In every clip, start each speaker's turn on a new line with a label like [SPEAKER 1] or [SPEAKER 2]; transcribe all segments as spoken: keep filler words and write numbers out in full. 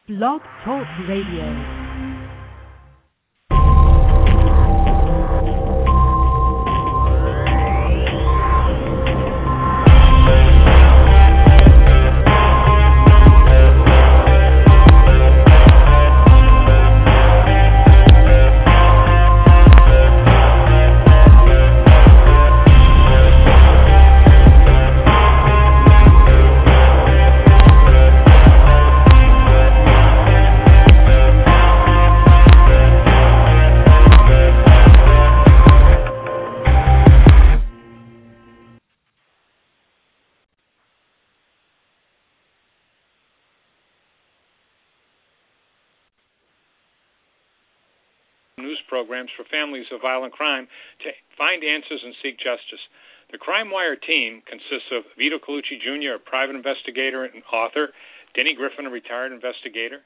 [SPEAKER 1] Blog Talk Radio.
[SPEAKER 2] News programs for families of violent crime to find answers and seek justice. The Crime Wire team consists of Vito Colucci Junior, a private investigator and author, Denny Griffin, a retired investigator,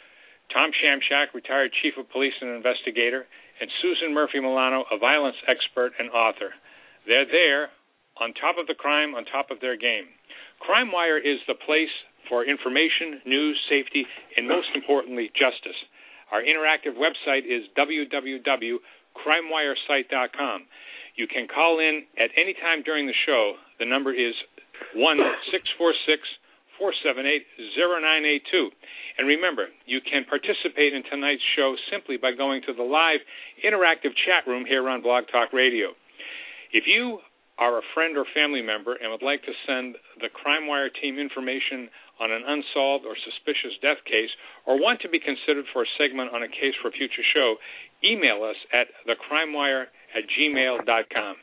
[SPEAKER 2] Tom Shamshak, retired chief of police and investigator, and Susan Murphy Milano, a violence expert and author. They're there, on top of the crime, on top of their game. Crime Wire is the place for information, news, safety, and most importantly, justice. Our interactive website is w w w dot crime wire site dot com. You can call in at any time during the show. The number is one six four six, four seven eight, zero nine eight two. And remember, you can participate in tonight's show simply by going to the live interactive chat room here on Blog Talk Radio. If you are a friend or family member and would like to send the Crime Wire team information on an unsolved or suspicious death case, or want to be considered for a segment on a case for a future show, email us at thecrimewire at gmail dot com.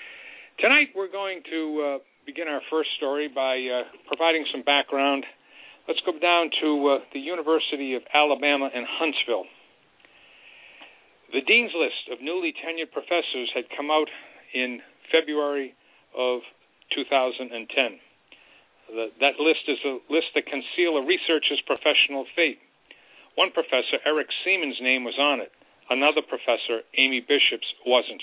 [SPEAKER 2] Tonight we're going to uh, begin our first story by uh, providing some background. Let's go down to uh, the University of Alabama in Huntsville. The Dean's List of newly tenured professors had come out in February of two thousand ten. The, that list is a list that conceals a researcher's professional fate. One professor, Eric Seaman's name was on it. Another professor, Amy Bishop's, wasn't.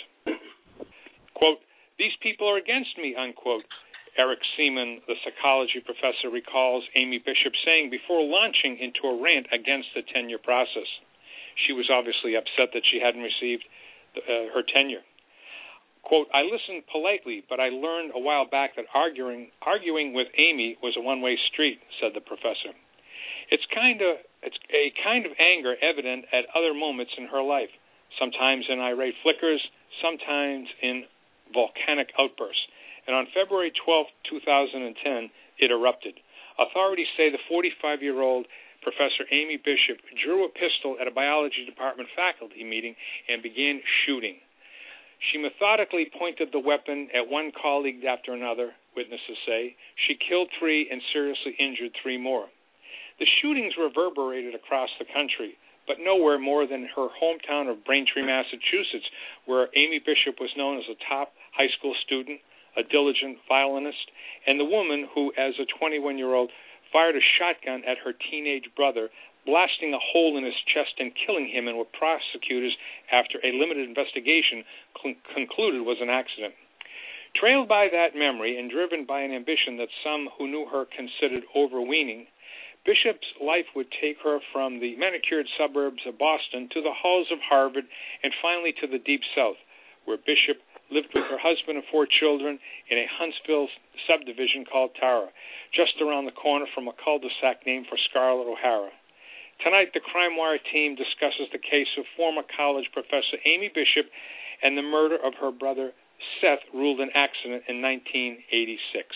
[SPEAKER 2] Quote, "These people are against me," unquote. Eric Seaman, the psychology professor, recalls Amy Bishop saying before launching into a rant against the tenure process. She was obviously upset that she hadn't received the, uh, her tenure. Quote, "I listened politely, but I learned a while back that arguing arguing with Amy was a one-way street," said the professor. It's kind of it's a kind of anger evident at other moments in her life, sometimes in irate flickers, sometimes in volcanic outbursts. And on February twelfth, two thousand ten, it erupted. Authorities say the forty-five-year-old Professor Amy Bishop drew a pistol at a biology department faculty meeting and began shooting. She methodically pointed the weapon at one colleague after another, witnesses say. She killed three and seriously injured three more. The shootings reverberated across the country, but nowhere more than her hometown of Braintree, Massachusetts, where Amy Bishop was known as a top high school student, a diligent violinist, and the woman who, as a twenty-one-year-old, fired a shotgun at her teenage brother, blasting a hole in his chest and killing him, and what prosecutors, after a limited investigation, cl- concluded was an accident. Trailed by that memory and driven by an ambition that some who knew her considered overweening, Bishop's life would take her from the manicured suburbs of Boston to the halls of Harvard and finally to the Deep South, where Bishop lived with her husband and four children in a Huntsville subdivision called Tara, just around the corner from a cul-de-sac named for Scarlett O'Hara. Tonight, the Crime Wire team discusses the case of former college professor Amy Bishop and the murder of her brother Seth, ruled an accident in nineteen eighty-six.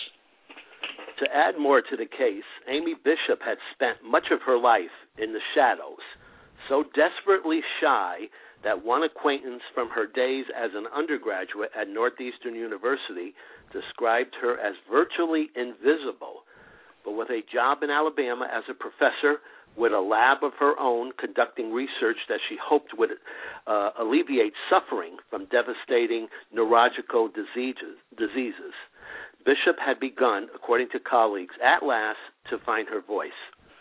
[SPEAKER 3] To add more to the case, Amy Bishop had spent much of her life in the shadows, so desperately shy that one acquaintance from her days as an undergraduate at Northeastern University described her as virtually invisible. But with a job in Alabama as a professor, with a lab of her own conducting research that she hoped would uh, alleviate suffering from devastating neurological diseases, diseases, Bishop had begun, according to colleagues, at last to find her voice.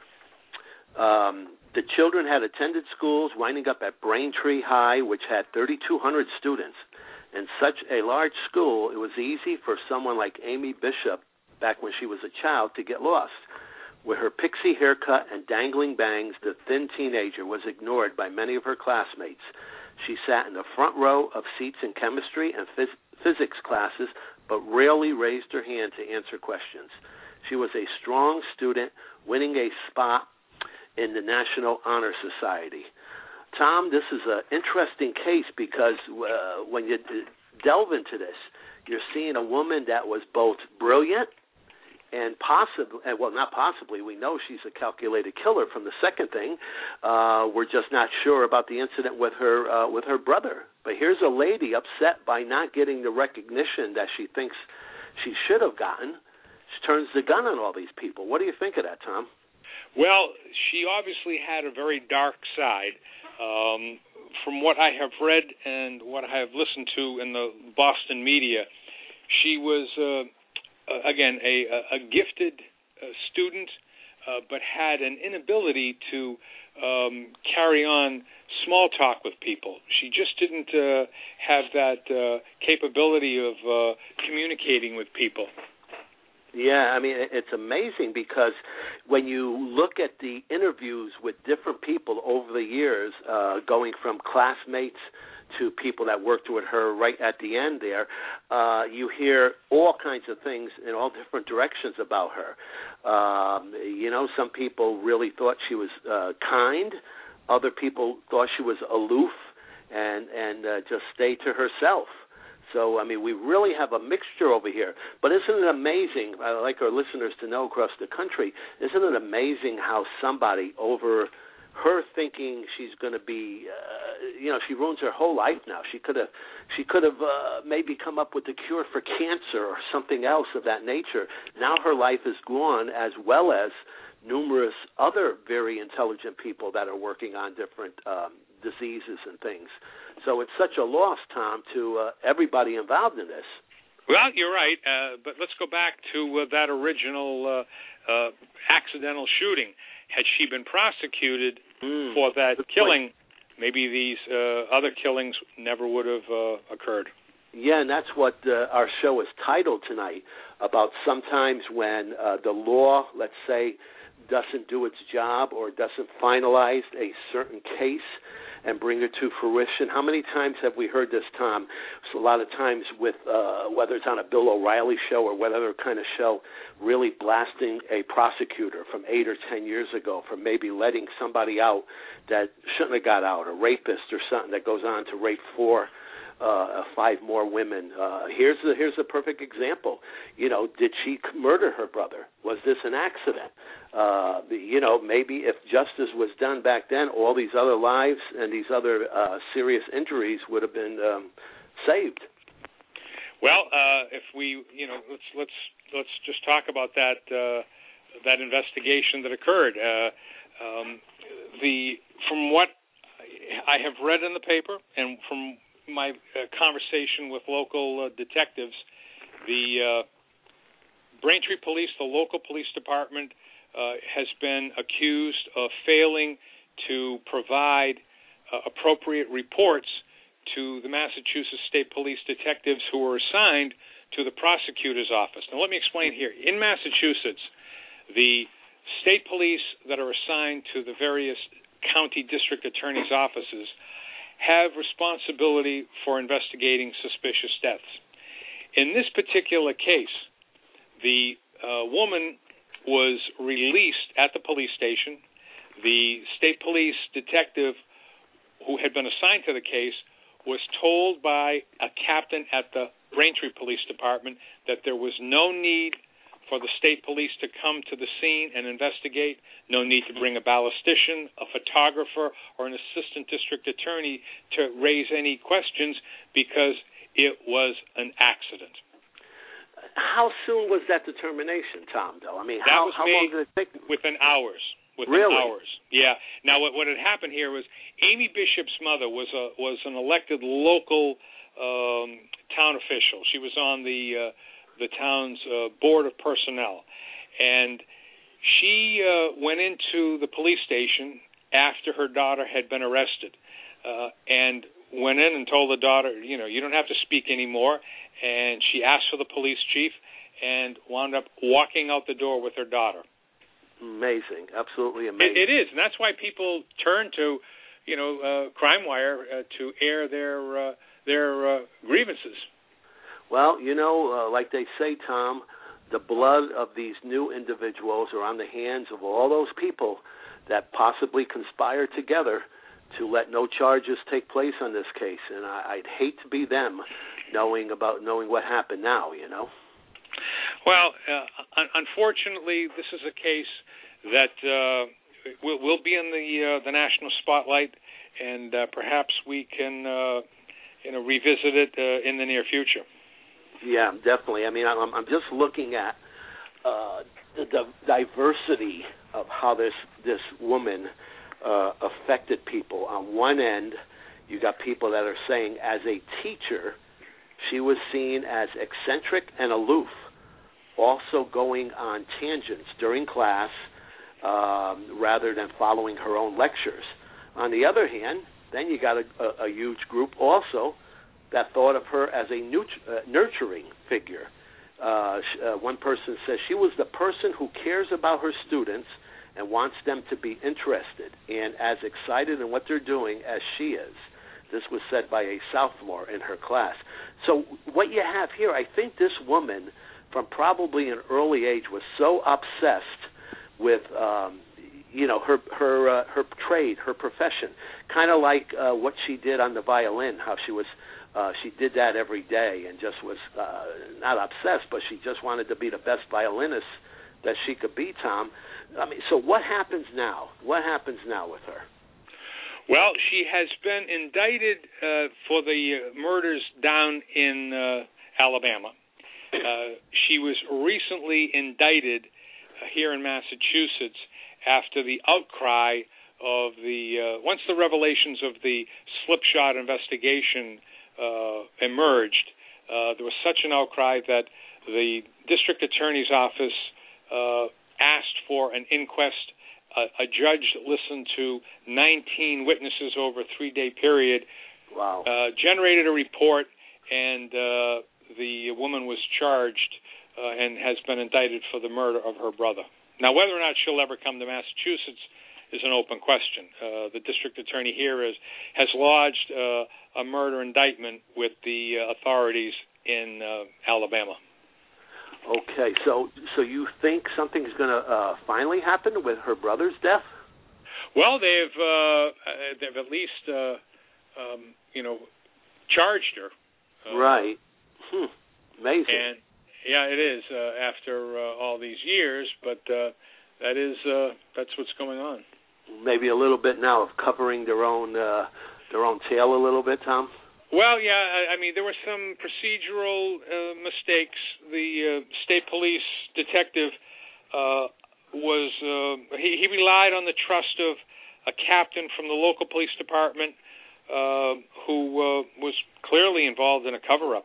[SPEAKER 3] Um, the children had attended schools, winding up at Braintree High, which had thirty-two hundred students. In such a large school, it was easy for someone like Amy Bishop, back when she was a child, to get lost. With her pixie haircut and dangling bangs, the thin teenager was ignored by many of her classmates. She sat in the front row of seats in chemistry and phys- physics classes, but rarely raised her hand to answer questions. She was a strong student, winning a spot in the National Honor Society. Tom, this is an interesting case because uh, when you delve into this, you're seeing a woman that was both brilliant and possibly, well, not possibly, we know she's a calculated killer from the second thing. Uh, we're just not sure about the incident with her uh, with her brother. But here's a lady upset by not getting the recognition that she thinks she should have gotten. She turns the gun on all these people. What do you think of that, Tom?
[SPEAKER 2] Well, she obviously had a very dark side. Um, from what I have read and what I have listened to in the Boston media, she was... Uh, Uh, again, a, a gifted uh, student, uh, but had an inability to um, carry on small talk with people. She just didn't uh, have that uh, capability of uh, communicating with people.
[SPEAKER 3] Yeah, I mean, it's amazing because when you look at the interviews with different people over the years, uh, going from classmates to people that worked with her right at the end there, uh, you hear all kinds of things in all different directions about her. Um, you know, some people really thought she was uh, kind. Other people thought she was aloof and, and uh, just stayed to herself. So, I mean, we really have a mixture over here. But isn't it amazing, I'd like our listeners to know across the country, isn't it amazing how somebody over her thinking she's going to be, uh, you know, she ruins her whole life now. She could have, she could have uh, maybe come up with a cure for cancer or something else of that nature. Now her life is gone, as well as numerous other very intelligent people that are working on different um, diseases and things. So it's such a loss, Tom, to uh, everybody involved in this.
[SPEAKER 2] Well, you're right, uh, but let's go back to uh, that original uh, uh, accidental shooting. Had she been prosecuted mm, for that killing, point. maybe these uh, other killings never would have uh, occurred.
[SPEAKER 3] Yeah, and that's what uh, our show is titled tonight, about sometimes when uh, the law, let's say, doesn't do its job or doesn't finalize a certain case and bring it to fruition. How many times have we heard this, Tom? So a lot of times with uh, whether it's on a Bill O'Reilly show or whatever kind of show, really blasting a prosecutor from eight or ten years ago for maybe letting somebody out that shouldn't have got out, a rapist or something that goes on to rape four Uh, five more women. Uh, here's the here's a perfect example. You know, did she murder her brother? Was this an accident? Uh, you know, maybe if justice was done back then, all these other lives and these other uh, serious injuries would have been um, saved.
[SPEAKER 2] Well, uh, if we, you know, let's let's let's just talk about that uh, that investigation that occurred. Uh, um, the from what I have read in the paper and from my uh, conversation with local uh, detectives, the uh, Braintree Police, the local police department, uh, has been accused of failing to provide uh, appropriate reports to the Massachusetts State Police detectives who were assigned to the prosecutor's office. Now, let me explain here. In Massachusetts, the state police that are assigned to the various county district attorney's offices have responsibility for investigating suspicious deaths. In this particular case, the uh, woman was released at the police station. The state police detective who had been assigned to the case was told by a captain at the Braintree Police Department that there was no need for the state police to come to the scene and investigate, no need to bring a ballistician, a photographer, or an assistant district attorney to raise any questions because it was an accident.
[SPEAKER 3] How soon was that determination, Tom, though? I mean,
[SPEAKER 2] that
[SPEAKER 3] how,
[SPEAKER 2] was
[SPEAKER 3] how
[SPEAKER 2] made
[SPEAKER 3] long did it take?
[SPEAKER 2] Within hours. Within
[SPEAKER 3] really?
[SPEAKER 2] hours. Yeah. Now, what, what had happened here was Amy Bishop's mother was a was an elected local um, town official. She was on the uh, the town's uh, board of personnel, and she uh, went into the police station after her daughter had been arrested, uh, and went in and told the daughter, you know, you don't have to speak anymore, and she asked for the police chief and wound up walking out the door with her daughter.
[SPEAKER 3] Amazing, absolutely amazing.
[SPEAKER 2] It, it is, and that's why people turn to, you know, uh, CrimeWire uh, to air their uh, their uh, grievances.
[SPEAKER 3] Well, you know, uh, like they say, Tom, the blood of these new individuals are on the hands of all those people that possibly conspire together to let no charges take place on this case, and I, I'd hate to be them, knowing about knowing what happened now. You know.
[SPEAKER 2] Well, uh, un- unfortunately, this is a case that uh, will, will be in the uh, the national spotlight, and uh, perhaps we can, uh, you know, revisit it uh, in the near future. Yeah,
[SPEAKER 3] definitely. I mean, I'm, I'm just looking at uh, the, the diversity of how this this woman uh, affected people. On one end, you got people that are saying, as a teacher, she was seen as eccentric and aloof, also going on tangents during class um, rather than following her own lectures. On the other hand, then you got a, a, a huge group also that thought of her as a nut- uh, nurturing figure. Uh, sh- uh, one person says she was the person who cares about her students and wants them to be interested and as excited in what they're doing as she is. This was said by a sophomore in her class. So what you have here, I think this woman from probably an early age was so obsessed with um, you know, her her uh, her trade, her profession, kind of like uh, what she did on the violin, how she was uh, she did that every day and just was uh, not obsessed, but she just wanted to be the best violinist that she could be, Tom. I mean, so what happens now? What happens now with her?
[SPEAKER 2] Well, she has been indicted uh, for the uh, murders down in uh, Alabama. Uh, she was recently indicted uh, here in Massachusetts after the outcry of the, uh, once the revelations of the slipshod investigation uh, emerged, uh, there was such an outcry that the district attorney's office uh, asked for an inquest. Uh, a judge listened to nineteen witnesses over a three-day period,
[SPEAKER 3] wow.
[SPEAKER 2] uh, generated a report, and uh, the woman was charged uh, and has been indicted for the murder of her brother. Now, whether or not she'll ever come to Massachusetts is an open question. Uh, the district attorney here is, has lodged uh, a murder indictment with the uh, authorities in uh, Alabama.
[SPEAKER 3] Okay, so so you think something's going to uh, finally happen with her brother's death?
[SPEAKER 2] Well, they've uh, they've at least uh, um, you know charged her.
[SPEAKER 3] Uh, right. Hmm. Amazing.
[SPEAKER 2] And yeah, it is uh, after uh, all these years, but uh, that is uh, that's what's going on.
[SPEAKER 3] Maybe a little bit now of covering their own uh, their own tail a little bit, Tom.
[SPEAKER 2] Well, yeah, I, I mean, there were some procedural uh, mistakes. The uh, state police detective uh, was uh, he, he relied on the trust of a captain from the local police department uh, who uh, was clearly involved in a cover-up.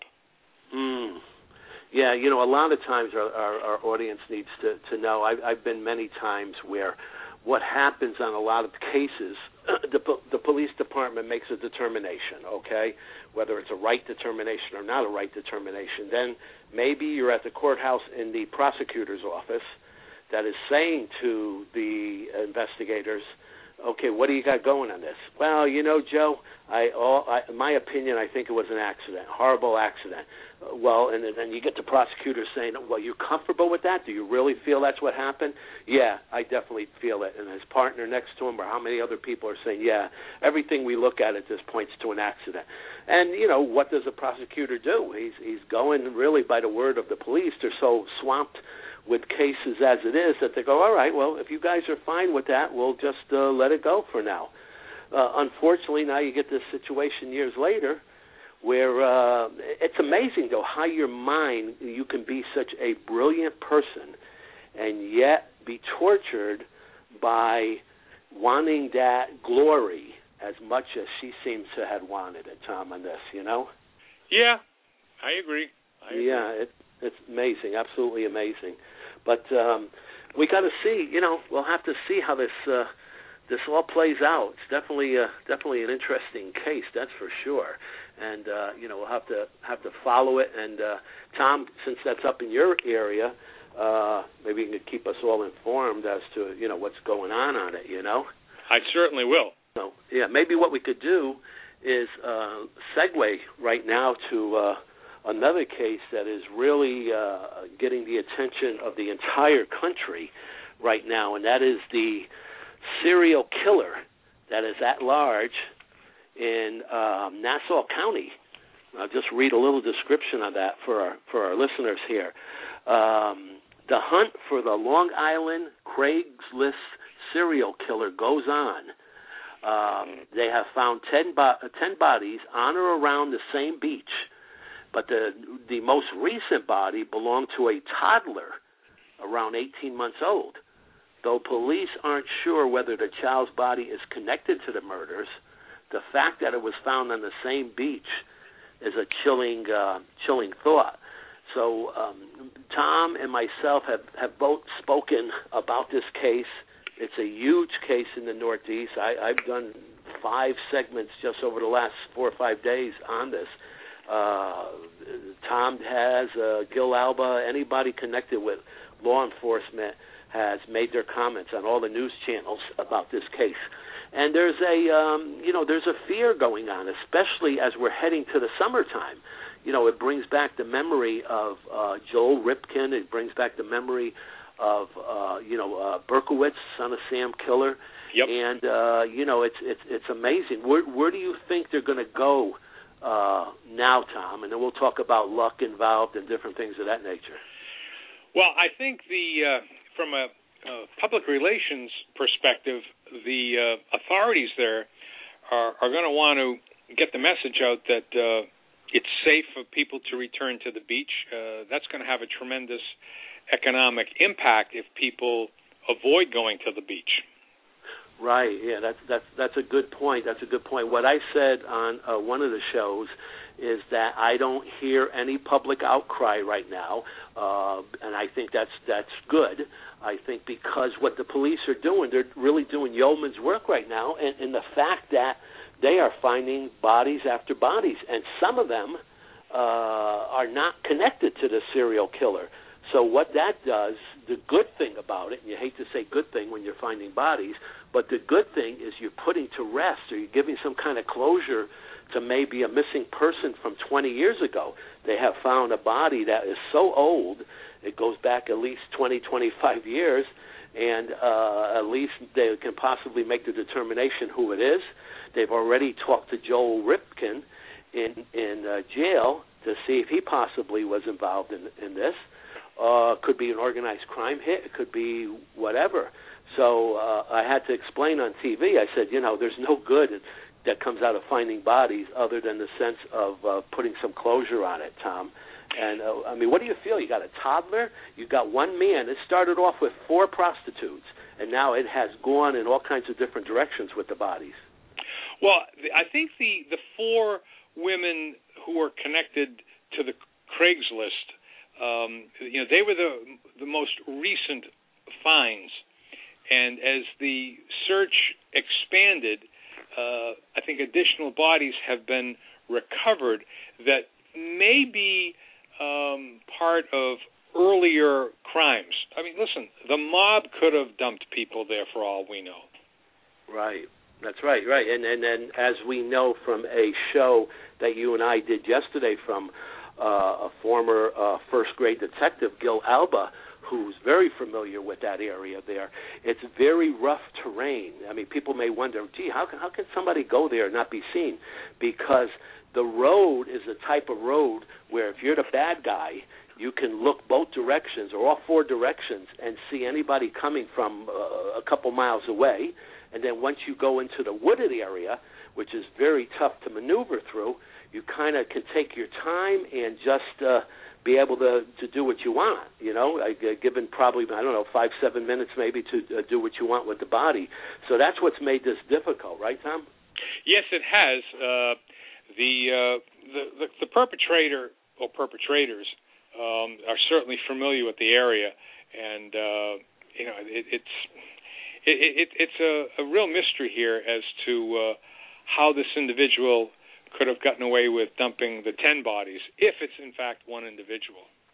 [SPEAKER 3] Mm. Yeah, you know, a lot of times our, our, our audience needs to, to know. I've, I've been many times where what happens on a lot of cases, the, the police department makes a determination, okay, whether it's a right determination or not a right determination. Then maybe you're at the courthouse in the prosecutor's office that is saying to the investigators, okay, what do you got going on this? Well, you know, Joe, I, all, I, in my opinion, I think it was an accident, horrible accident. Uh, well, and then you get the prosecutor saying, well, you're comfortable with that? Do you really feel that's what happened? Yeah, I definitely feel it. And his partner next to him or how many other people are saying, yeah, everything we look at at this points to an accident. And, you know, what does a prosecutor do? He's, he's going really by the word of the police. They're so swamped with cases as it is that they go, all right, well, if you guys are fine with that, we'll just uh, let it go for now. Uh, unfortunately, now you get this situation years later where uh, it's amazing, though, how your mind, you can be such a brilliant person and yet be tortured by wanting that glory as much as she seems to have wanted it, Tom, on this, you know?
[SPEAKER 2] Yeah, I agree. I agree.
[SPEAKER 3] Yeah, it, it's amazing, absolutely amazing. But um, we got to see, you know, we'll have to see how this uh, this all plays out. It's definitely uh, definitely an interesting case, that's for sure. And uh, you know, we'll have to have to follow it. And uh, Tom, since that's up in your area, uh, maybe you can keep us all informed as to, you know, what's going on on it, you know?
[SPEAKER 2] I certainly will.
[SPEAKER 3] So, yeah, maybe what we could do is uh, segue right now to uh, another case that is really uh, getting the attention of the entire country right now, and that is the serial killer that is at large in um, Nassau County. I'll just read a little description of that for our, for our listeners here. Um, the hunt for the Long Island Craigslist serial killer goes on. Um, they have found ten, bo- ten bodies on or around the same beach, but the the most recent body belonged to a toddler around eighteen months old. Though police aren't sure whether the child's body is connected to the murders, the fact that it was found on the same beach is a chilling uh, chilling thought. So um, Tom and myself have, have both spoken about this case. It's a huge case in the Northeast. I, I've done five segments just over the last four or five days on this. Uh, Tom has, uh, Gil Alba, anybody connected with law enforcement has made their comments on all the news channels about this case. And there's a, um, you know, there's a fear going on, especially as we're heading to the summertime. You know, it brings back the memory of uh, Joel Ripken. It brings back the memory of, uh, you know, uh, Berkowitz, son of Sam Killer.
[SPEAKER 2] Yep.
[SPEAKER 3] And, uh, you know, it's it's it's amazing. Where, where do you think they're going to go uh, now, Tom? And then we'll talk about luck involved and different things of that nature.
[SPEAKER 2] Well, I think the uh, from a uh, public relations perspective, the uh, authorities there are, are going to want to get the message out that uh, it's safe for people to return to the beach. Uh, that's going to have a tremendous economic impact if people avoid going to the beach.
[SPEAKER 3] Right. Yeah, that's that's that's a good point. That's a good point. What I said on uh, one of the shows is that I don't hear any public outcry right now, uh, and I think that's that's good. I think because what the police are doing, they're really doing yeoman's work right now, and, and the fact that they are finding bodies after bodies, and some of them uh, are not connected to the serial killer. So what that does, the good thing about it, and you hate to say good thing when you're finding bodies, but the good thing is you're putting to rest, or you're giving some kind of closure to maybe a missing person from twenty years ago. They have found a body that is so old, it goes back at least twenty, twenty-five years, and uh, at least they can possibly make the determination who it is. They've already talked to Joel Ripken in, in uh, jail to see if he possibly was involved in, in this. Uh, could be an organized crime hit. It could be whatever. So uh, I had to explain on T V. I said, you know, there's no good that comes out of finding bodies other than the sense of uh, putting some closure on it, Tom. And, uh, I mean, what do you feel? You got a toddler. You got one man. It started off with four prostitutes, and now it has gone in all kinds of different directions with the bodies.
[SPEAKER 2] Well, I think the, the four women who were connected to the Craigslist, Um, you know, they were the the most recent finds, and as the search expanded, uh, I think additional bodies have been recovered that may be um, part of earlier crimes. I mean, listen, the mob could have dumped people there for all we know.
[SPEAKER 3] Right. That's right, right. And and then as we know from a show that you and I did yesterday from Uh, a former uh, first-grade detective, Gil Alba, who's very familiar with that area there. It's very rough terrain. I mean, people may wonder, gee, how can, how can somebody go there and not be seen? Because the road is the type of road where if you're the bad guy, you can look both directions or all four directions and see anybody coming from uh, a couple miles away. And then once you go into the wooded area, which is very tough to maneuver through, you kind of can take your time and just uh, be able to, to do what you want, you know, uh, given probably, I don't know, five, seven minutes maybe to uh, do what you want with the body. So that's what's made this difficult, right, Tom?
[SPEAKER 2] Yes, it has. Uh, the, uh, the, the the perpetrator or perpetrators um, are certainly familiar with the area, and, uh, you know, it, it's it, it, it's a, a real mystery here as to uh, how this individual could have gotten away with dumping the ten bodies, if it's in fact one individual.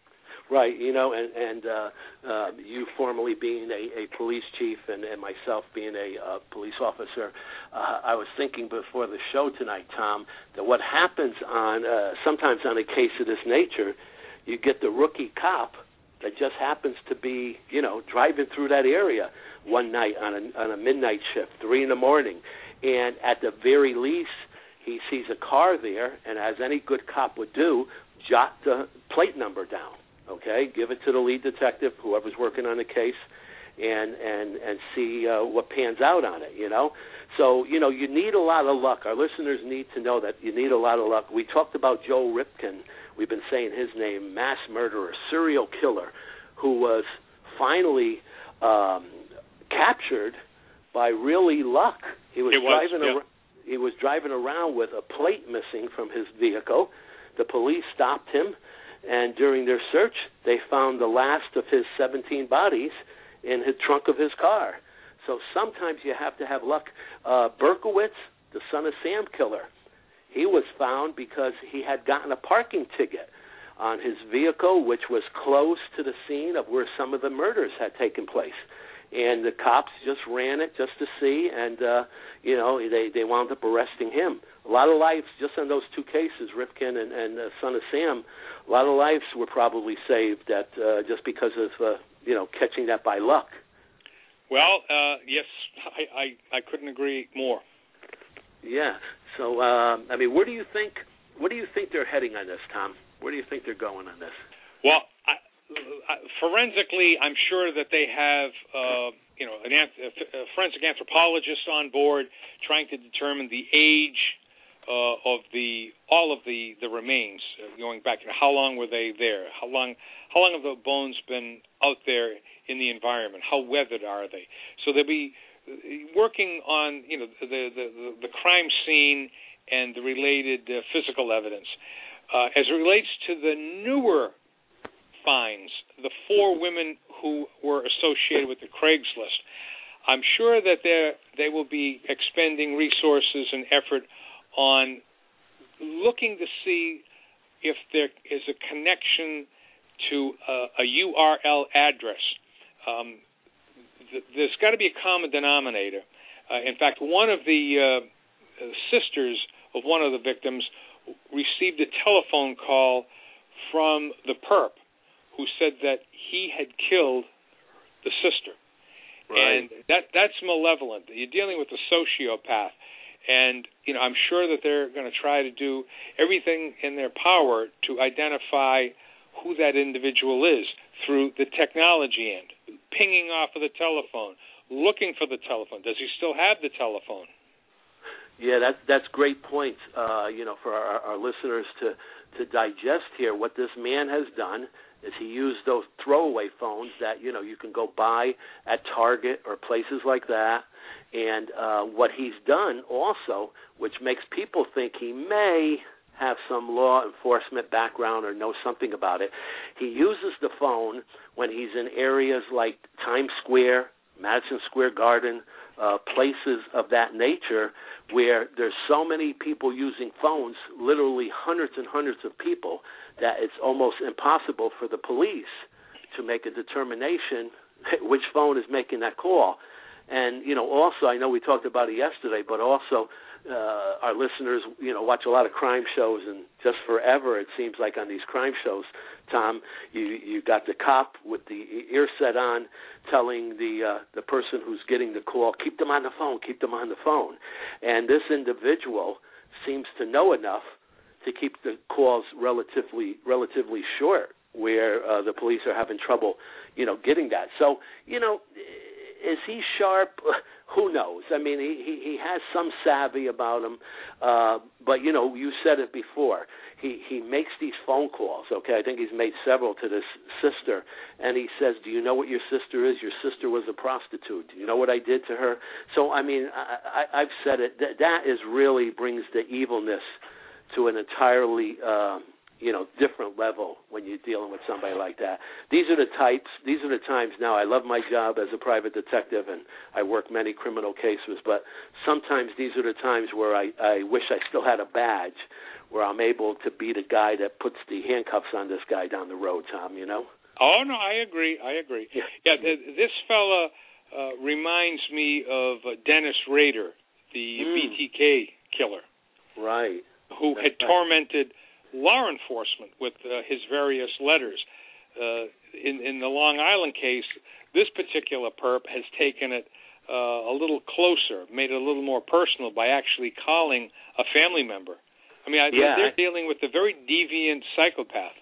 [SPEAKER 3] Right, you know, and, and uh, uh, you formerly being a, a police chief and, and myself being a uh, police officer, uh, I was thinking before the show tonight, Tom, that what happens on uh, sometimes on a case of this nature, you get the rookie cop that just happens to be, you know, driving through that area one night on a, on a midnight shift, three in the morning, and at the very least, he sees a car there, and as any good cop would do, jot the plate number down. Okay, give it to the lead detective, whoever's working on the case, and and and see uh, what pans out on it. You know, so you know you need a lot of luck. Our listeners need to know that you need a lot of luck. We talked about Joe Ripken. We've been saying his name, mass murderer, serial killer, who was finally um, captured by really luck. He was,
[SPEAKER 2] was
[SPEAKER 3] driving.
[SPEAKER 2] yeah.
[SPEAKER 3] Ar- he was driving around with a plate missing from his vehicle. The police stopped him. And during their search, they found the last of his seventeen bodies in the trunk of his car. So sometimes you have to have luck. Uh, Berkowitz, the son of Sam killer, he was found because he had gotten a parking ticket on his vehicle, which was close to the scene of where some of the murders had taken place. And the cops just ran it just to see, and, uh, you know, they, they wound up arresting him. A lot of lives, just on those two cases, Ripken and, and uh, son of Sam, a lot of lives were probably saved that uh, just because of, uh, you know, catching that by luck.
[SPEAKER 2] Well, uh, yes, I, I, I couldn't agree more.
[SPEAKER 3] Yeah. So, um, I mean, where do you think, where do you think they're heading on this, Tom? Where do you think they're going on this?
[SPEAKER 2] Well, I, forensically, I'm sure that they have, uh, you know, an, a forensic anthropologist on board trying to determine the age uh, of the all of the, the remains, uh, going back. You know, how long were they there? How long how long have the bones been out there in the environment? How weathered are they? So they'll be working on, you know, the the, the crime scene and the related uh, physical evidence. Uh, as it relates to the newer finds, the four women who were associated with the Craigslist, I'm sure that they they will be expending resources and effort on looking to see if there is a connection to a, a U R L address. Um, th- there's got to be a common denominator. Uh, in fact, one of the uh, sisters of one of the victims received a telephone call from the perp, who said that he had killed the sister.
[SPEAKER 3] Right.
[SPEAKER 2] And that that's malevolent. You're dealing with a sociopath. And, you know, I'm sure that they're going to try to do everything in their power to identify who that individual is through the technology end, pinging off of the telephone, looking for the telephone. Does he still have the telephone?
[SPEAKER 3] Yeah, that's that's great points, uh, you know, for our, our listeners to, to digest here. What this man has done is he used those throwaway phones that, you know, you can go buy at Target or places like that. And uh, what he's done also, which makes people think he may have some law enforcement background or know something about it, he uses the phone when he's in areas like Times Square, Madison Square Garden, uh, places of that nature where there's so many people using phones, literally hundreds and hundreds of people, that it's almost impossible for the police to make a determination which phone is making that call. And, you know, also, I know we talked about it yesterday, but also uh, our listeners, you know, watch a lot of crime shows, and just forever it seems like on these crime shows, Tom, you you got the cop with the ear set on telling the uh, the person who's getting the call, keep them on the phone, keep them on the phone. And this individual seems to know enough to keep the calls relatively relatively short, where uh, the police are having trouble, you know, getting that. So, you know, is he sharp? Who knows? I mean, he, he, he has some savvy about him, uh, but, you know, you said it before. He, he makes these phone calls, okay? I think he's made several to this sister, and he says, do you know what your sister is? Your sister was a prostitute. Do you know what I did to her? So, I mean, I, I, I've said it. That, that is really brings the evilness to an entirely, uh, you know, different level when you're dealing with somebody like that. These are the types, these are the times now. I love my job as a private detective, and I work many criminal cases, but sometimes these are the times where I, I wish I still had a badge, where I'm able to be the guy that puts the handcuffs on this guy down the road, Tom, you know?
[SPEAKER 2] Oh, no, I agree. I agree. Yeah, yeah th- this fella uh, reminds me of uh, Dennis Rader, the mm. B T K killer.
[SPEAKER 3] Right.
[SPEAKER 2] Who
[SPEAKER 3] That's
[SPEAKER 2] had
[SPEAKER 3] right.
[SPEAKER 2] tormented law enforcement with uh, his various letters. Uh, in, in the Long Island case, this particular perp has taken it uh, a little closer, made it a little more personal by actually calling a family member. I mean, I,
[SPEAKER 3] yeah.
[SPEAKER 2] they're dealing with a very deviant psychopath.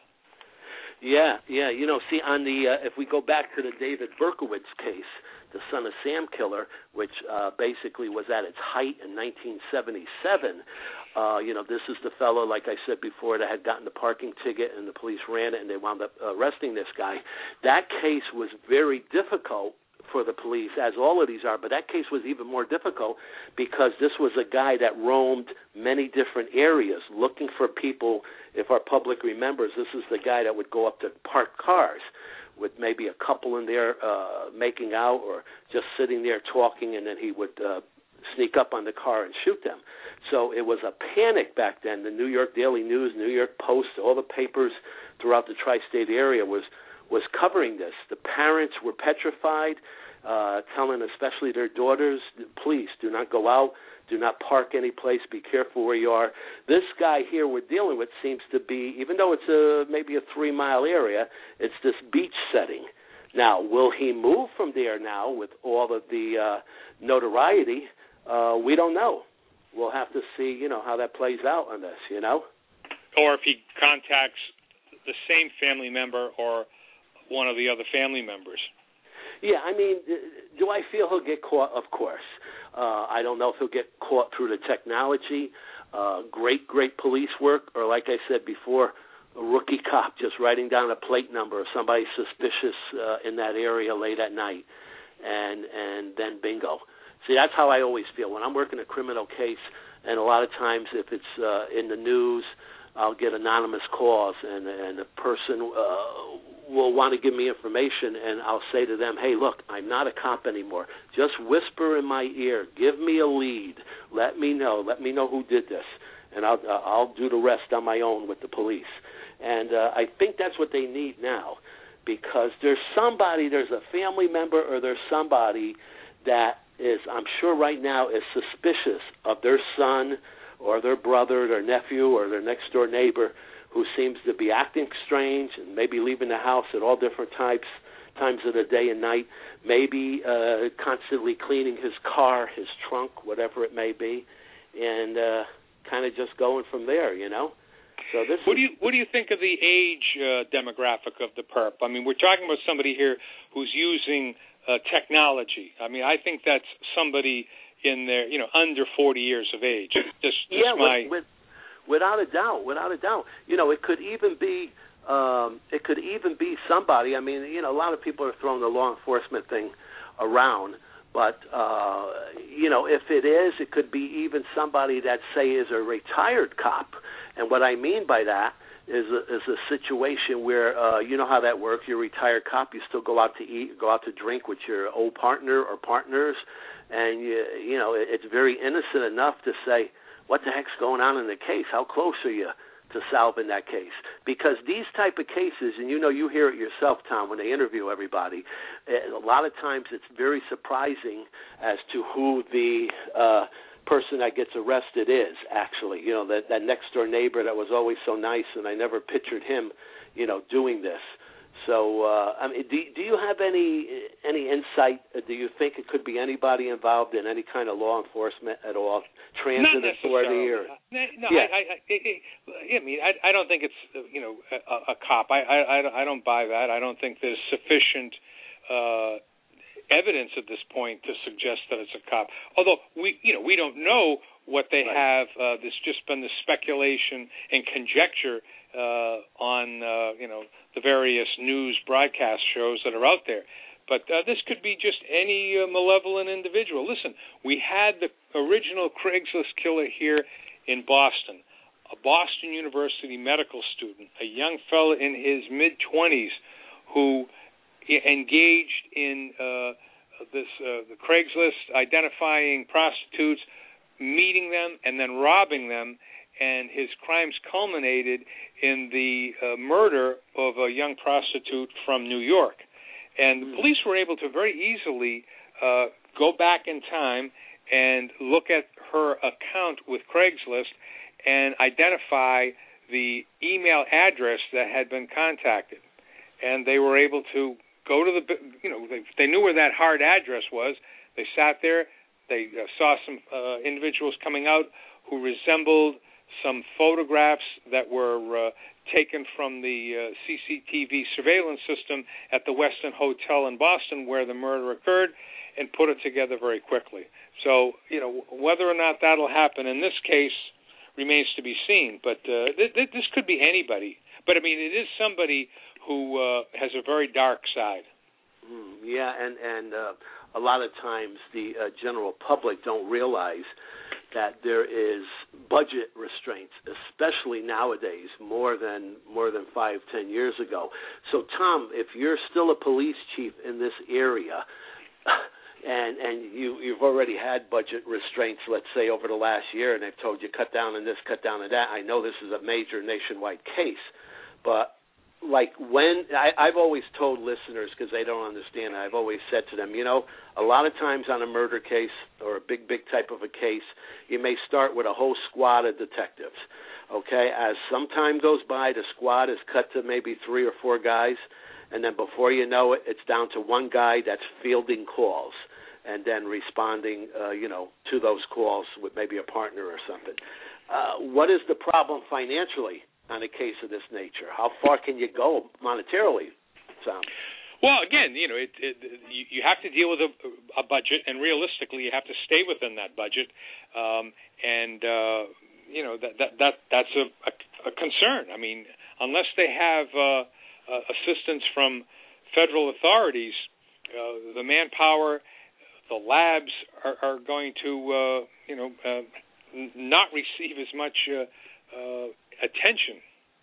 [SPEAKER 3] Yeah, yeah. You know, see, on the uh, if we go back to the David Berkowitz case, the Son of Sam killer, which uh, basically was at its height in nineteen seventy-seven. Uh, you know, this is the fellow, like I said before, that had gotten the parking ticket, and the police ran it, and they wound up arresting this guy. That case was very difficult for the police, as all of these are, but that case was even more difficult because this was a guy that roamed many different areas looking for people. If our public remembers, this is the guy that would go up to parked cars with maybe a couple in there uh, making out or just sitting there talking, and then he would uh, sneak up on the car and shoot them. So it was a panic back then. The New York Daily News, New York Post, all the papers throughout the tri-state area was was covering this. The parents were petrified, uh, telling especially their daughters, please do not go out, do not park any place, be careful where you are. This guy here we're dealing with seems to be, even though it's a maybe a three-mile area, it's this beach setting. Now, will he move from there now with all of the uh, notoriety? Uh, we don't know. We'll have to see, you know, how that plays out on this, you know?
[SPEAKER 2] Or if he contacts the same family member or one of the other family members.
[SPEAKER 3] Yeah, I mean, do I feel he'll get caught? Of course. Uh, I don't know if he'll get caught through the technology, uh, great, great police work, or like I said before, a rookie cop just writing down a plate number of somebody suspicious uh, in that area late at night, and and then bingo. See, that's how I always feel. When I'm working a criminal case, and a lot of times if it's uh, in the news, I'll get anonymous calls, and, and the person uh, will want to give me information, and I'll say to them, hey, look, I'm not a cop anymore. Just whisper in my ear. Give me a lead. Let me know. Let me know who did this, and I'll, I'll do the rest on my own with the police. And uh, I think that's what they need now, because there's somebody, there's a family member, or there's somebody that is, I'm sure right now, is suspicious of their son or their brother, their nephew, or their next-door neighbor who seems to be acting strange and maybe leaving the house at all different types, times of the day and night, maybe uh, constantly cleaning his car, his trunk, whatever it may be, and uh, kind of just going from there, you know? So this
[SPEAKER 2] what
[SPEAKER 3] is,
[SPEAKER 2] do you what do you think of the age uh, demographic of the perp? I mean, we're talking about somebody here who's using uh, technology. I mean, I think that's somebody in their, you know, under forty years of age. Just, just
[SPEAKER 3] yeah,
[SPEAKER 2] my...
[SPEAKER 3] with, with, without a doubt, without a doubt. You know, it could even be um, it could even be somebody. I mean, you know, a lot of people are throwing the law enforcement thing around, but uh, you know, if it is, it could be even somebody that say is a retired cop. And what I mean by that is a, is a situation where, uh, you know how that works. You're a retired cop. You still go out to eat, go out to drink with your old partner or partners, and you, you know, it's very innocent enough to say, what the heck's going on in the case? How close are you to solving that case? Because these type of cases, and you know, you hear it yourself, Tom, when they interview everybody, a lot of times it's very surprising as to who the uh, person that gets arrested is, actually. You know, that, that next-door neighbor that was always so nice, and I never pictured him, you know, doing this. So, uh, I mean, do, do you have any any insight? Do you think it could be anybody involved in any kind of law enforcement at all, transit authority, or?
[SPEAKER 2] No,
[SPEAKER 3] yeah.
[SPEAKER 2] I, I, I, I mean, I, I don't think it's, you know, a, a cop. I, I, I don't buy that. I don't think there's sufficient uh, evidence at this point to suggest that it's a cop. Although we, you know, we don't know what they right. have. Uh, there's just been the speculation and conjecture uh, on, uh, you know, the various news broadcast shows that are out there. But uh, this could be just any uh, malevolent individual. Listen, we had the original Craigslist killer here in Boston, a Boston University medical student, a young fellow in his mid-twenties who engaged in uh, this uh, the Craigslist, identifying prostitutes, meeting them, and then robbing them. and his crimes culminated in the uh, murder of a young prostitute from New York. And the police were able to very easily uh, go back in time and look at her account with Craigslist and identify the email address that had been contacted. And they were able to go to the, you know, they, they knew where that hard address was. They sat there. They uh, saw some uh, individuals coming out who resembled some photographs that were uh, taken from the uh, C C T V surveillance system at the Westin Hotel in Boston where the murder occurred, and put it together very quickly. So, you know, whether or not that'll happen in this case remains to be seen. But uh, th- th- this could be anybody. But, I mean, it is somebody who uh, has a very dark side.
[SPEAKER 3] Mm, yeah, and, and uh, a lot of times the uh, general public don't realize that there is budget restraints, especially nowadays, more than more than five, ten years ago. So, Tom, if you're still a police chief in this area, and and you you've already had budget restraints, let's say over the last year, and they've told you cut down on this, cut down on that. I know this is a major nationwide case, but like when I, I've always told listeners, because they don't understand, I've always said to them, you know, a lot of times on a murder case or a big, big type of a case, you may start with a whole squad of detectives. Okay, as some time goes by, the squad is cut to maybe three or four guys, and then before you know it, it's down to one guy that's fielding calls and then responding, uh, you know, to those calls with maybe a partner or something. Uh, what is the problem financially on a case of this nature? How far can you go monetarily, Sam?
[SPEAKER 2] Well, again, you know, it, it, you, you have to deal with a, a budget, and realistically, you have to stay within that budget. Um, and uh, you know that, that that that's a, a, a concern. I mean, unless they have uh, uh, assistance from federal authorities, uh, the manpower, the labs are, are going to, uh, you know, uh, n- not receive as much Uh, uh, attention.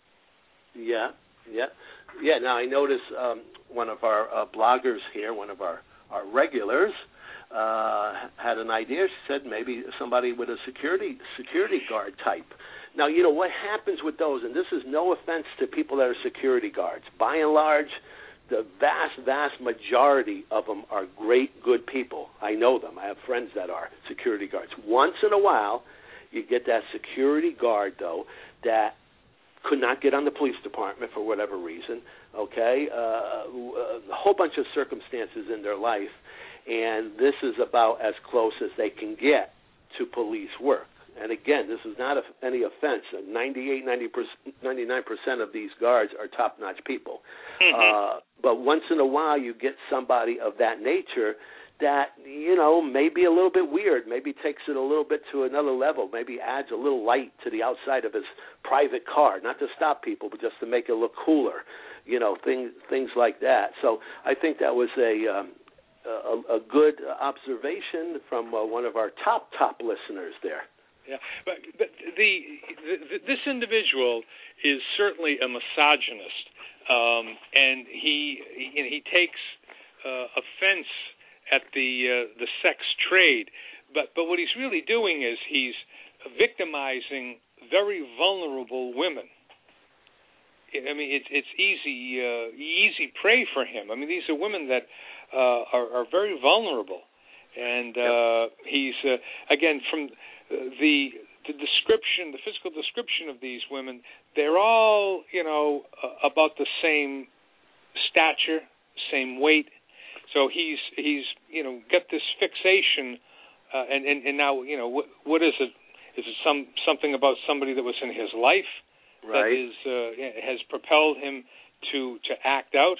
[SPEAKER 3] Yeah, yeah, yeah. Now I notice um, one of our uh, bloggers here, one of our, our regulars, uh, had an idea. She said maybe somebody with a security security guard type. Now, you know what happens with those, and this is no offense to people that are security guards. By and large, the vast, vast majority of them are great, good people. I know them. I have friends that are security guards. Once in a while, you get that security guard, though, that could not get on the police department for whatever reason, okay, uh, a whole bunch of circumstances in their life, and this is about as close as they can get to police work. And again, this is not a, any offense. ninety-eight, ninety percent, ninety-nine percent of these guards are top-notch people. Mm-hmm. Uh, but once in a while, you get somebody of that nature that, you know, may be a little bit weird, maybe takes it a little bit to another level, maybe adds a little light to the outside of his private car, not to stop people, but just to make it look cooler, you know, things things like that. So I think that was a um, a, a good observation from uh, one of our top, top listeners there.
[SPEAKER 2] Yeah, but, but the, the this individual is certainly a misogynist, um, and he he, he takes uh, offense at the uh, the sex trade. But but what he's really doing is he's victimizing very vulnerable women. I mean, it's it's easy uh, easy prey for him. I mean, these are women that uh, are, are very vulnerable, and uh, he's uh, again from. The the description, the physical description of these women, they're all, you know, uh, about the same stature, same weight. So he's he's you know got this fixation, uh, and, and and now you know what what is it? Is it some something about somebody that was in his life
[SPEAKER 3] right.
[SPEAKER 2] that is uh, has propelled him to to act out?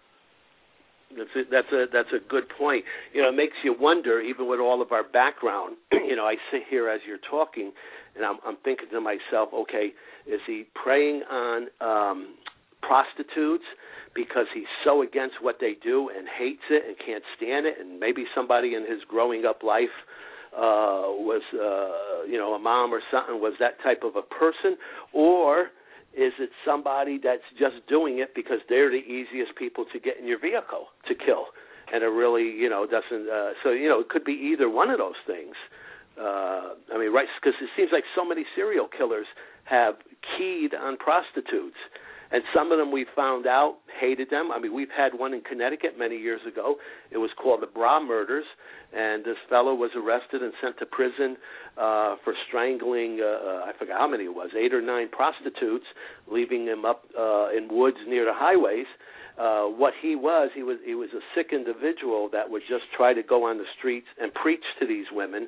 [SPEAKER 3] That's a, that's a that's a good point. You know, it makes you wonder, even with all of our background. You know, I sit here as you're talking, and I'm, I'm thinking to myself, okay, is he preying on um, prostitutes because he's so against what they do and hates it and can't stand it, and maybe somebody in his growing up life uh, was, uh, you know, a mom or something, was that type of a person, or is it somebody that's just doing it because they're the easiest people to get in your vehicle to kill, and it really, you know, doesn't. Uh, so, you know, it could be either one of those things. Uh, I I mean, right? Because it seems like so many serial killers have keyed on prostitutes. And some of them we found out hated them. I mean, we've had one in Connecticut many years ago. It was called the Bra Murders, and this fellow was arrested and sent to prison uh, for strangling, uh, I forgot how many it was, eight or nine prostitutes, leaving them up uh, in woods near the highways. Uh, what he was, he was he was a sick individual that would just try to go on the streets and preach to these women,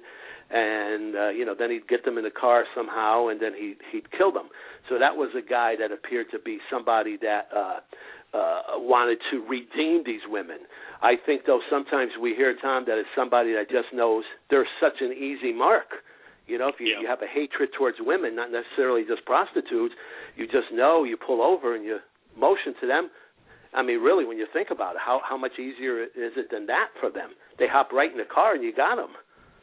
[SPEAKER 3] and uh, you know, then he'd get them in the car somehow, and then he he'd kill them. So that was a guy that appeared to be somebody that uh, uh, wanted to redeem these women. I think, though, sometimes we hear, Tom, that it's somebody that just knows they're such an easy mark. You know, if you,
[SPEAKER 2] yeah.
[SPEAKER 3] you have a hatred towards women, not necessarily just prostitutes, you just know, you pull over and you motion to them. I mean, really, when you think about it, how how much easier is it than that for them? They hop right in the car and you got them.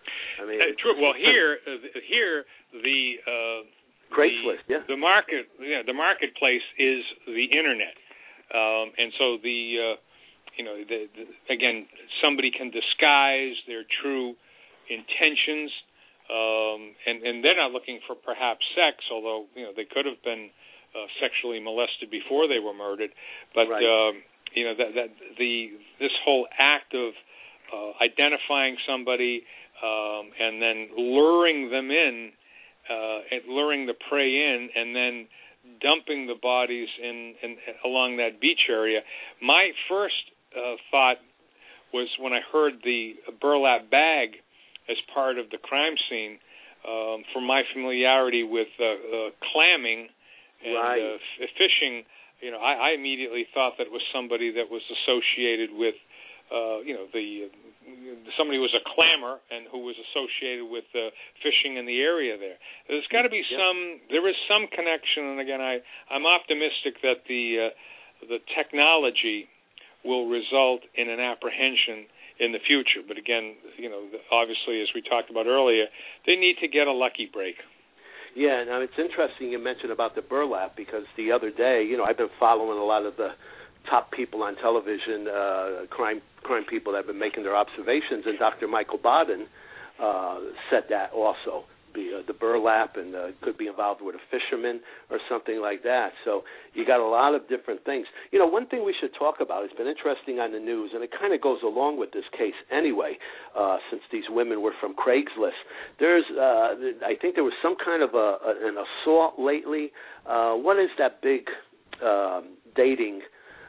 [SPEAKER 3] I mean,
[SPEAKER 2] uh, true. Well, here, uh, here the uh,
[SPEAKER 3] Craigslist,
[SPEAKER 2] the,
[SPEAKER 3] yeah,
[SPEAKER 2] the market, yeah, the marketplace is the internet, um, and so the, uh, you know, the, the, again, somebody can disguise their true intentions, um, and and they're not looking for perhaps sex, although you know they could have been uh, sexually molested before they were murdered, but
[SPEAKER 3] right.
[SPEAKER 2] um, you know that that the this whole act of uh, identifying somebody um, and then luring them in. Uh, and luring the prey in, and then dumping the bodies in, in along that beach area. My first uh, thought was when I heard the burlap bag as part of the crime scene. Um, from my familiarity with uh, uh, clamming and
[SPEAKER 3] right.
[SPEAKER 2] uh, f- fishing, you know, I, I immediately thought that it was somebody that was associated with, uh, you know, the. Uh, somebody who was a clammer and who was associated with uh, fishing in the area there. There's got to be
[SPEAKER 3] yep.
[SPEAKER 2] some. There is some connection, and again, I I'm optimistic that the uh, the technology will result in an apprehension in the future. But again, you know, obviously, as we talked about earlier, they need to get a lucky break.
[SPEAKER 3] Yeah, now it's interesting you mentioned about the burlap, because the other day, you know, I've been following a lot of the top people on television, uh, crime crime people that have been making their observations, and Doctor Michael Baden uh, said that also. Be, uh, the burlap and uh, could be involved with a fisherman or something like that. So you got a lot of different things. You know, one thing we should talk about, it's been interesting on the news, and it kind of goes along with this case anyway, uh, since these women were from Craigslist. There's, uh, I think there was some kind of a, a, an assault lately. Uh, what is that big um, dating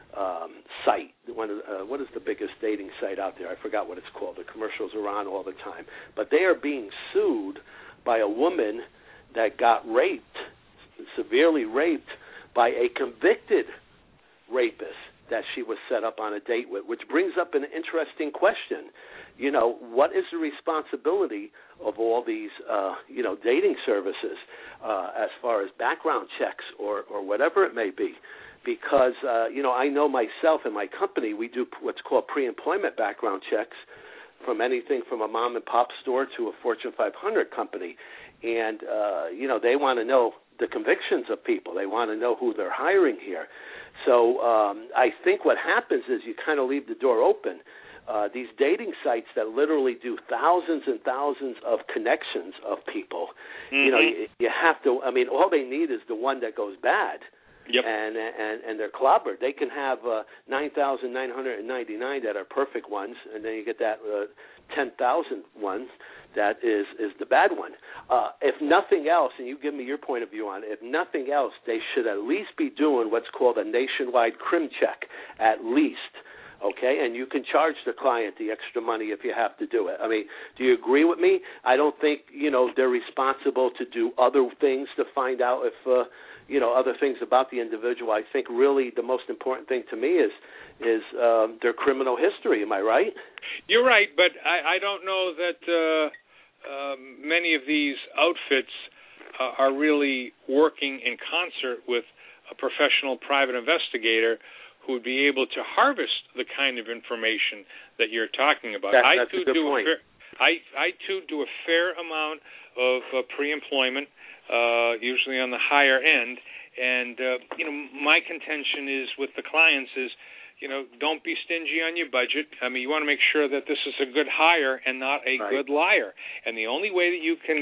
[SPEAKER 3] Um, site? One of, uh, what is the biggest dating site out there? I forgot what it's called. The commercials are on all the time. But they are being sued by a woman that got raped, severely raped, by a convicted rapist that she was set up on a date with, which brings up an interesting question. You know, what is the responsibility of all these, uh, you know, dating services uh, as far as background checks or, or whatever it may be? Because, uh, you know, I know myself and my company, we do what's called pre-employment background checks from anything from a mom-and-pop store to a Fortune five hundred company. And, uh, you know, they want to know the convictions of people. They want to know who they're hiring here. So um, I think what happens is you kind of leave the door open. Uh, these dating sites that literally do thousands and thousands of connections of people, mm-hmm. you know, you, you have to, I mean, all they need is the one that goes bad.
[SPEAKER 2] Yep.
[SPEAKER 3] And, and and they're clobbered. They can have uh, nine thousand nine hundred ninety-nine that are perfect ones, and then you get that uh, ten thousand one that is, is the bad one. Uh, if nothing else, and you give me your point of view on it, if nothing else, they should at least be doing what's called a nationwide crim check, at least. Okay, and you can charge the client the extra money if you have to do it. I mean, do you agree with me? I don't think, you know, they're responsible to do other things to find out if, uh, you know, other things about the individual. I think really the most important thing to me is is um, their criminal history. Am I right?
[SPEAKER 2] You're right, but I, I don't know that uh, um, many of these outfits uh, are really working in concert with a professional private investigator who would be able to harvest the kind of information that you're talking about.
[SPEAKER 3] That,
[SPEAKER 2] I
[SPEAKER 3] that's
[SPEAKER 2] too
[SPEAKER 3] a good
[SPEAKER 2] do
[SPEAKER 3] point.
[SPEAKER 2] A fair, I, I too do a fair amount of uh, pre-employment, uh, usually on the higher end, and uh, you know, my contention is with the clients is, you know, don't be stingy on your budget. I mean, you want to make sure that this is a good hire and not a
[SPEAKER 3] right.
[SPEAKER 2] good liar. And the only way that you can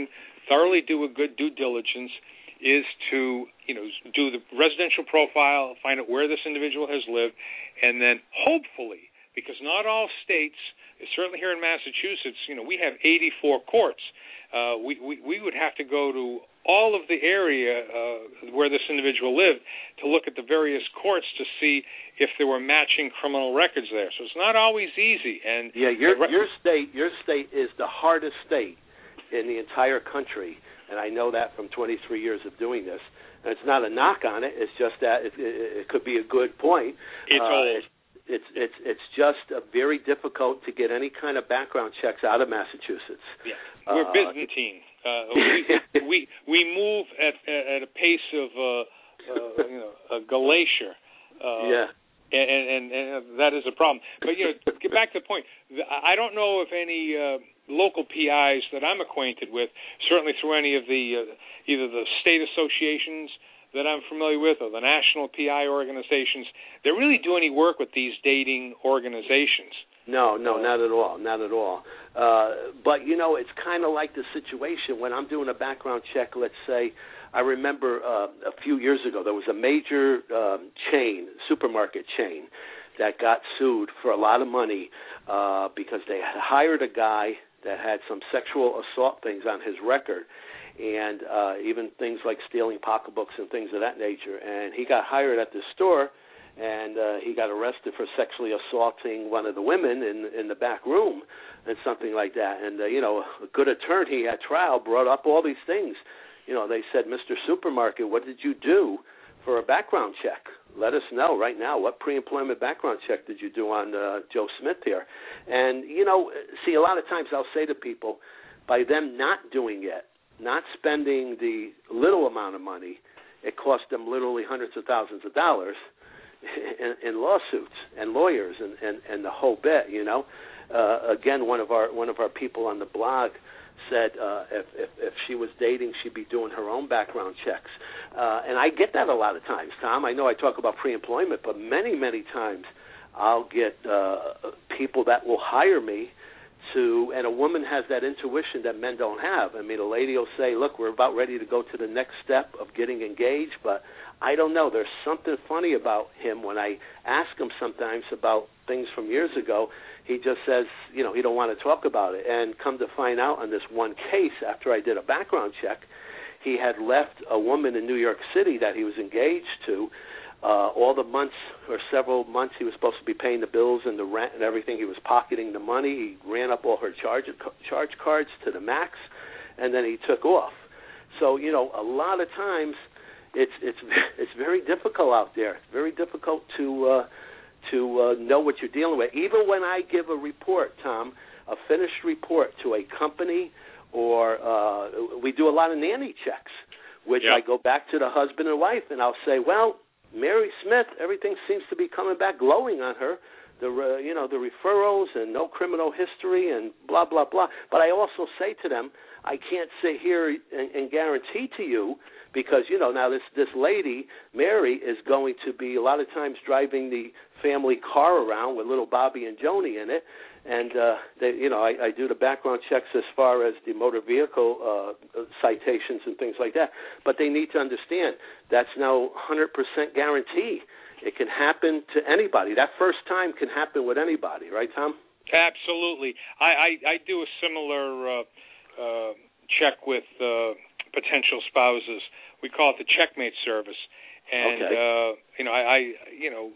[SPEAKER 2] thoroughly do a good due diligence is to, you know, do the residential profile, find out where this individual has lived, and then hopefully, because not all states, certainly here in Massachusetts, you know, we have eighty-four courts. Uh, we, we, we would have to go to all of the area uh, where this individual lived to look at the various courts to see if there were matching criminal records there. So it's not always easy. And
[SPEAKER 3] yeah, your your state your state is the hardest state in the entire country, and I know that from twenty-three years of doing this. And it's not a knock on it. It's just that it, it, it could be a good point.
[SPEAKER 2] It's
[SPEAKER 3] uh,
[SPEAKER 2] old.
[SPEAKER 3] It's it's it's just uh, very difficult to get any kind of background checks out of Massachusetts.
[SPEAKER 2] Yeah, we're uh, Byzantine. Uh, we, we we move at at a pace of uh, uh, you know a glacier. Uh,
[SPEAKER 3] yeah,
[SPEAKER 2] and, and and that is a problem. But you know, to get back to the point, I don't know if any uh, local P Is that I'm acquainted with, certainly through any of the uh, either the state associations that I'm familiar with or the national P I organizations, they really do any work with these dating organizations.
[SPEAKER 3] No, no, not at all, not at all. Uh, but, you know, it's kind of like the situation when I'm doing a background check, let's say, I remember uh, a few years ago there was a major um, chain, supermarket chain, that got sued for a lot of money uh, because they had hired a guy that had some sexual assault things on his record, and uh, even things like stealing pocketbooks and things of that nature. And he got hired at the store, and uh, he got arrested for sexually assaulting one of the women in in the back room and something like that. And, uh, you know, a good attorney at trial brought up all these things. You know, they said, Mister Supermarket, what did you do for a background check? Let us know right now. What pre-employment background check did you do on uh, Joe Smith here? And, you know, see, a lot of times I'll say to people, by them not doing it, not spending the little amount of money, it cost them literally hundreds of thousands of dollars in, in lawsuits and lawyers and, and, and the whole bit, you know. Uh, again, one of our one of our people on the blog said uh, if, if if she was dating, she'd be doing her own background checks. Uh, and I get that a lot of times, Tom. I know I talk about pre-employment, but many, many times I'll get uh, people that will hire me to, and a woman has that intuition that men don't have. I mean, a lady will say, look, we're about ready to go to the next step of getting engaged, but I don't know. There's something funny about him. When I ask him sometimes about things from years ago, he just says, you know, he don't want to talk about it. And come to find out on this one case, after I did a background check, he had left a woman in New York City that he was engaged to. Uh, all the months or several months he was supposed to be paying the bills and the rent and everything, he was pocketing the money. He ran up all her charge charge cards to the max, and then he took off. So, you know, a lot of times it's it's it's very difficult out there. It's very difficult to uh, to uh, know what you're dealing with. Even when I give a report, Tom, a finished report to a company, or uh, we do a lot of nanny checks, which
[SPEAKER 2] yep.
[SPEAKER 3] I go back to the husband and wife, and I'll say, well, Mary Smith, everything seems to be coming back glowing on her. The uh, you know the referrals and no criminal history and blah blah blah. But I also say to them, I can't sit here and, and guarantee to you, because you know now this this lady Mary is going to be a lot of times driving the family car around with little Bobby and Joni in it, and uh, they, you know I, I do the background checks as far as the motor vehicle uh, citations and things like that. But they need to understand that's no one hundred percent guarantee. It can happen to anybody. That first time can happen with anybody, right, Tom?
[SPEAKER 2] Absolutely. I, I, I do a similar uh, uh, check with uh, potential spouses. We call it the checkmate service, and
[SPEAKER 3] okay.
[SPEAKER 2] uh, you know, I, I, you know,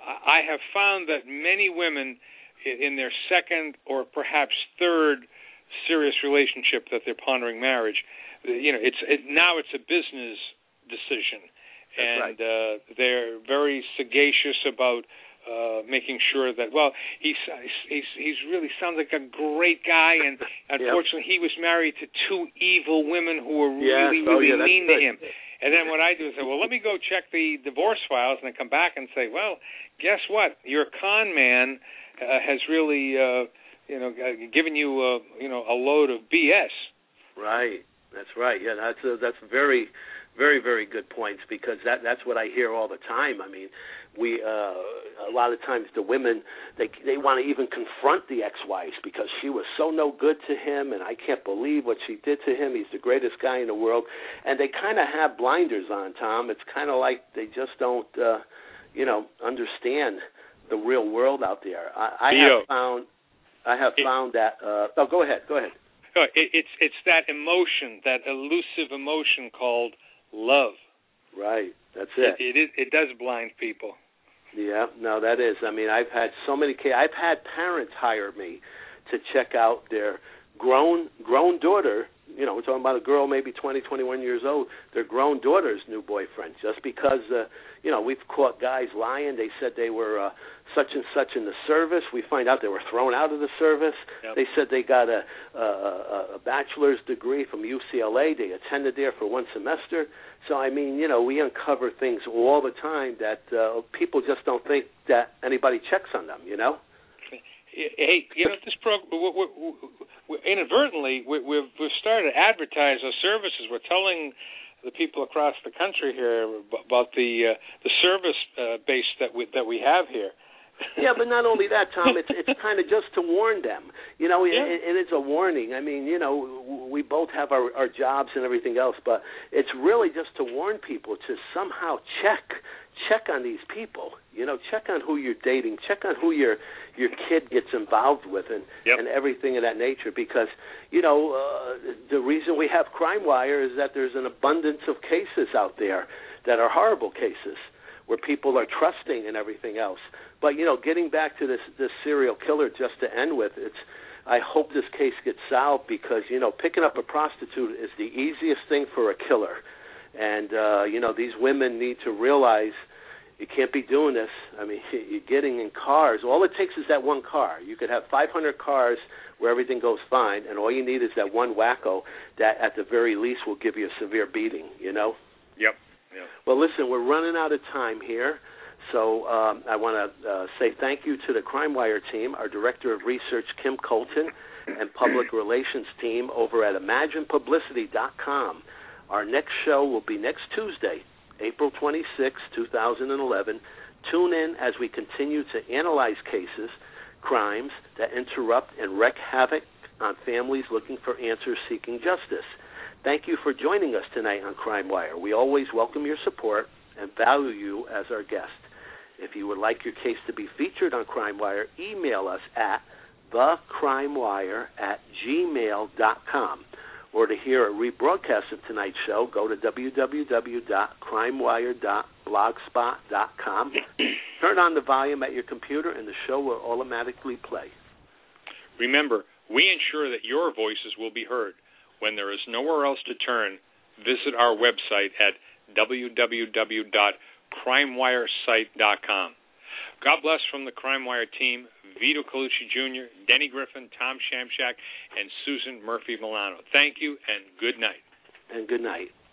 [SPEAKER 2] I have found that many women in their second or perhaps third serious relationship that they're pondering marriage, you know, it's it, now it's a business decision.
[SPEAKER 3] That's
[SPEAKER 2] and
[SPEAKER 3] right.
[SPEAKER 2] uh, they're very sagacious about uh, making sure that, well, he's, he's he's really sounds like a great guy, and unfortunately
[SPEAKER 3] yep.
[SPEAKER 2] he was married to two evil women who were
[SPEAKER 3] yes.
[SPEAKER 2] really,
[SPEAKER 3] oh,
[SPEAKER 2] really
[SPEAKER 3] yeah,
[SPEAKER 2] mean
[SPEAKER 3] good.
[SPEAKER 2] to him. And then what I do is say, well, let me go check the divorce files, and then come back and say, well, guess what? Your con man uh, has really, uh, you know, given you, uh, you know, a load of B S.
[SPEAKER 3] Right. That's right. Yeah, that's a, that's very, very, very good points, because that that's what I hear all the time. I mean, we uh, a lot of times the women they they want to even confront the ex-wives because she was so no good to him, and I can't believe what she did to him. He's the greatest guy in the world, and they kind of have blinders on, Tom. It's kind of like they just don't, uh, you know, understand the real world out there. I, I have found, I have
[SPEAKER 2] it,
[SPEAKER 3] found that. Uh, oh, go ahead, go ahead.
[SPEAKER 2] It, it's it's that emotion, that elusive emotion called love.
[SPEAKER 3] Right, that's it.
[SPEAKER 2] It, it, it does blind people.
[SPEAKER 3] Yeah, no, that is. I mean, I've had so many cases. I've had parents hire me to check out their grown grown daughter. You know, we're talking about a girl maybe twenty, twenty-one years old, their grown daughter's new boyfriend, just because, uh, you know, we've caught guys lying. They said they were uh, such and such in the service. We find out they were thrown out of the service.
[SPEAKER 2] Yep.
[SPEAKER 3] They said they got a, a, a bachelor's degree from U C L A. They attended there for one semester. So, I mean, you know, we uncover things all the time that uh, people just don't think that anybody checks on them, you know?
[SPEAKER 2] Hey, you know, this program, we, we, we, inadvertently, we, we've, we've started to advertise our services. We're telling the people across the country here about the uh, the service uh, base that we that we have here.
[SPEAKER 3] Yeah, but not only that, Tom. It's it's kind of just to warn them. You know,
[SPEAKER 2] yeah.
[SPEAKER 3] it, it is a warning. I mean, you know, we both have our, our jobs and everything else, but it's really just to warn people to somehow check check on these people. You know, check on who you're dating, check on who your your kid gets involved with, and
[SPEAKER 2] yep.
[SPEAKER 3] and everything of that nature. Because you know, uh, the reason we have Crime Wire is that there's an abundance of cases out there that are horrible cases, where people are trusting and everything else. But, you know, getting back to this, this serial killer just to end with, it's I hope this case gets solved, because, you know, picking up a prostitute is the easiest thing for a killer. And, uh, you know, these women need to realize you can't be doing this. I mean, you're getting in cars. All it takes is that one car. You could have five hundred cars where everything goes fine, and all you need is that one wacko that at the very least will give you a severe beating, you know?
[SPEAKER 2] Yep. Yeah.
[SPEAKER 3] Well, listen, we're running out of time here, so um, I want to uh, say thank you to the Crime Wire team, our Director of Research, Kim Colton, and Public Relations team over at imagine publicity dot com. Our next show will be next Tuesday, April twenty-sixth, two thousand eleven. Tune in as we continue to analyze cases, crimes that interrupt and wreak havoc on families looking for answers, seeking justice. Thank you for joining us tonight on Crime Wire. We always welcome your support and value you as our guest. If you would like your case to be featured on Crime Wire, email us at thecrimewire at gmail dot com. Or to hear a rebroadcast of tonight's show, go to w w w dot crime wire dot blogspot dot com. Turn on the volume at your computer, and the show will automatically play.
[SPEAKER 2] Remember, we ensure that your voices will be heard. When there is nowhere else to turn, visit our website at w w w dot crime wire site dot com. God bless from the Crime Wire team, Vito Colucci Junior, Denny Griffin, Tom Shamshak, and Susan Murphy Milano. Thank you, and good night.
[SPEAKER 3] And good night.